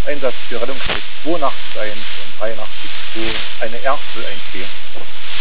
Einsatz für Rettungskräfte 82 1 und 83 2, eine R 01 4.